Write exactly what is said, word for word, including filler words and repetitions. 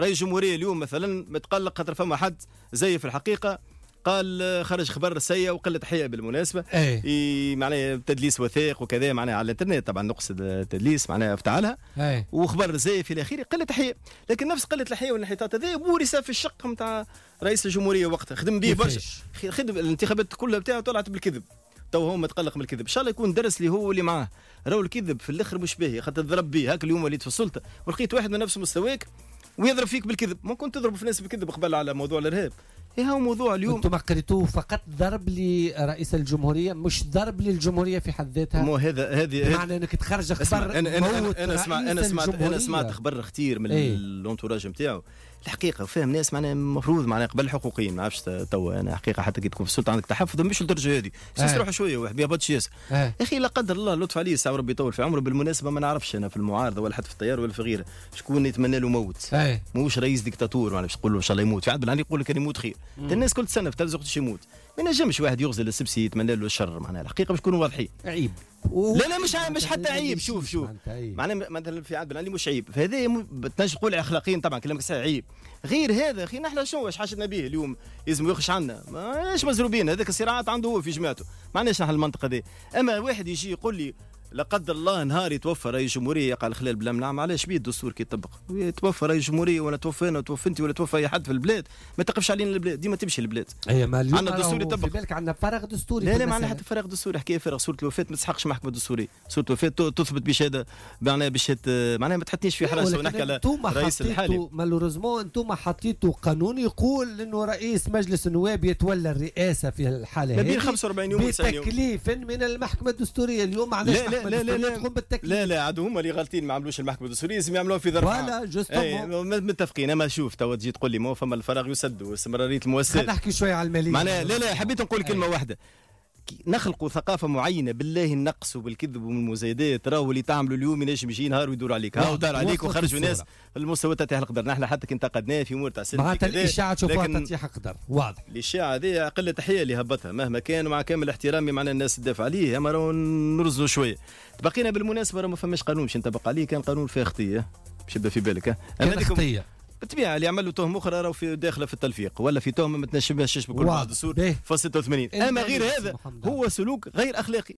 رئيس الجمهوريه اليوم مثلا متقلق خاطر فما حد زي في الحقيقه قال خرج خبر سيء وقله حياء بالمناسبه ايه معناها تدليس وثائق وكذا معناها على الانترنت طبعا نقصد التدليس معناها افتعلها ايه وخبر زي في الاخير قله حياء لكن نفس قله الحياء والانحطاط هذا بورث في الشق نتاع رئيس الجمهوريه وقتها خدم به برشا خدم الانتخابات كلها بتاعه طلعت بالكذب تو هو متقلق من الكذب ان شاء الله يكون درس لي هو اللي معاه راهو الكذب في الاخر مش باهي خاطر تضرب به هاك اليوم وليت في السلطه ولقيت واحد من نفس مستواك ويضرب فيك بالكذب ممكن تضرب في الناس بالكذب قبل على موضوع الارهاب ايه هو موضوع اليوم انتم قريتوه فقط ضرب لرئيس الجمهوريه مش ضرب للجمهوريه في حد ذاتها مو هذا هذه معنى انك تخرج خبر انا انا انا, أنا سمعت انا سمعت انا سمعت خبر كثير من ايه؟ الانتوراج نتاعو الحقيقه فاهم ناس معناها المفروض معناها قبل حقوقيين ما عرفتش توا انا حقيقه حتى كي تكون في السلطه عندك تحفظ مش للدرجه هذه سيس روح شويه واحد بيهبطش ياسر يا اخي لا قدر الله لطف عليه ساعه ربي يطول في عمره بالمناسبه ما نعرفش انا في المعارضه ولا حتى في التيار ولا في غيره شكون يتمنى له موت موش رئيس ديكتاتور معناها باش تقول له ان شاء الله يموت في عاد بالعادي يقول لك كان يموت خير الناس كل سنه في تلزق يموت ما ينجمش واحد يغزل السبسي يتمنى له الشر معناها الحقيقه باش نكونوا واضحين عيب لا لا مش مش حتى عيب شوف شوف معناها مثلا في عاد بالعادي مش عيب فهذا تنجم تقول اخلاقيا طبعا كلامك صحيح عيب غير هذا اخي نحن شنو واش حاجتنا به اليوم لازم يخش عنا ماش مزروبين هذاك الصراعات عنده هو في جماعته ما عندناش نحن المنطقه دي اما واحد يجي يقول لي لا قدر الله نهار يتوفى رئيس جمهوريه يقع الخلال بلا منعم علاش بيه الدستور كي يطبق يتوفى رئيس جمهوريه ولا توفى انا توفى انت ولا توفى اي حد في البلاد ما تقفش علينا البلاد ديما تمشي البلاد اي ما اليوم عندنا الدستور يطبق في بالك عندنا فراغ دستوري لا لا ما عندنا حتى فراغ دستوري حكايه فراغ صوره الوفاه ما تسحقش محكمه دستوريه صوره الوفاه تثبت بشهاده معناها بشهاده معناها ما تحطنيش في حراسه ونحكي على الرئيس الحالي مالوريزمون انتم حطيتوا قانون يقول انه رئيس مجلس النواب يتولى الرئاسه في الحاله هذه ما بين خمسة وأربعين يوم بتكليف من المحكمه الدستوريه اليوم ما عندناش محكمه دستوريه لا لا عاد هما اللي غالطين ما عملوش المحكمه الدستوريه لازم يعملوها في ظرف ولا جوستومون متفقين اما شوف تو تجي تقول لي ما فما الفراغ يسد واستمراريه المؤسسات خلينا نحكي شويه على الماليه معناها لا لا حبيت نقول كلمه واحده نخلقوا ثقافه معينه بالله النقص وبالكذب والمزايدات راهو اللي تعملوا اليوم ينجم يجي نهار ويدور عليك هاو دار عليك وخرجوا ناس المستوى تاع القدر نحن حتى كي انتقدناه في امور تاع سلم معناتها الاشاعه تشوفوها تتيح قدر واضح الاشاعه هذه قله تحيه اللي هبطها مهما كان ومع كامل احترامي معنا الناس تدافع عليه اما راهو نرزوا شويه بقينا بالمناسبه راه ما فماش قانون باش ينطبق عليه كان قانون فيه خطيه باش يبدا في بالك كان خطيه بالطبيعه اللي يعمل له تهم اخرى راهو في داخله في التلفيق ولا في تهمه ما تنجمش بكل بعض الدستور في ستة وثمانين اما غير هذا هو سلوك غير اخلاقي